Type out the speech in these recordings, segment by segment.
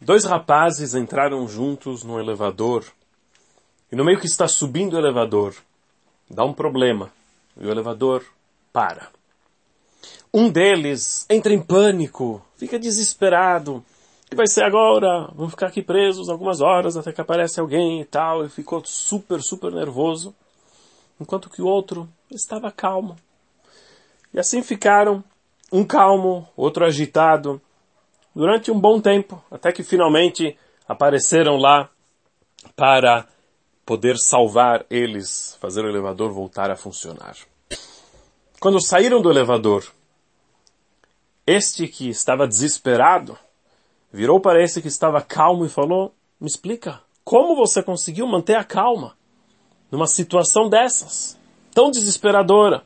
Dois rapazes entraram juntos no elevador e no meio que está subindo o elevador, dá um problema e o elevador para. Um deles entra em pânico, fica desesperado. O que vai ser agora? Vamos ficar aqui presos algumas horas até que aparece alguém e tal. E ficou super nervoso. Enquanto que o outro estava calmo. E assim ficaram, um calmo, outro agitado, durante um bom tempo, até que finalmente apareceram lá para poder salvar eles, fazer o elevador voltar a funcionar. Quando saíram do elevador, este que estava desesperado virou para esse que estava calmo e falou: me explica, como você conseguiu manter a calma numa situação dessas, tão desesperadora?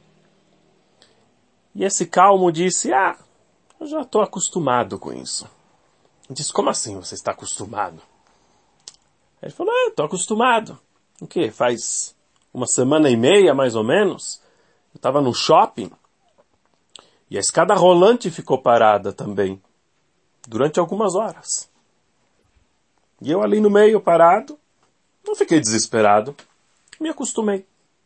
E esse calmo disse: eu já estou acostumado com isso. Ele disse: como assim você está acostumado? Ele falou: estou acostumado. O quê? Faz uma semana e meia, mais ou menos, eu estava no shopping e a escada rolante ficou parada também, durante algumas horas. E eu ali no meio, parado, não fiquei desesperado, me acostumei.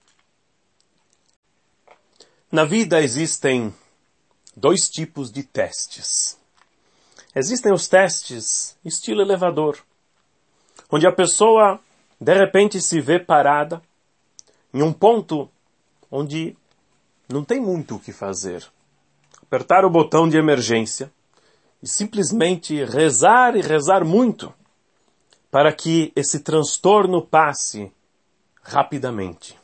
Na vida existem dois tipos de testes. Existem os testes estilo elevador, onde a pessoa de repente se vê parada em um ponto onde não tem muito o que fazer. Apertar o botão de emergência e simplesmente rezar e rezar muito para que esse transtorno passe rapidamente.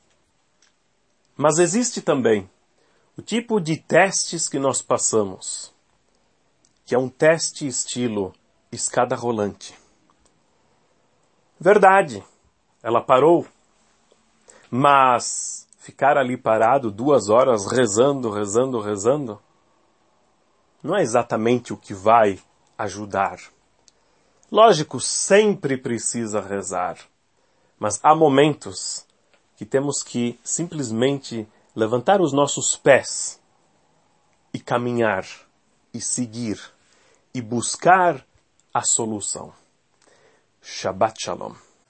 Mas existe também o tipo de testes que nós passamos, que é um teste estilo escada rolante. Verdade, ela parou, mas ficar ali parado 2 horas rezando, não é exatamente o que vai ajudar. Lógico, sempre precisa rezar, mas há momentos que temos que simplesmente levantar os nossos pés e caminhar, e seguir, e buscar a solução. Shabbat Shalom.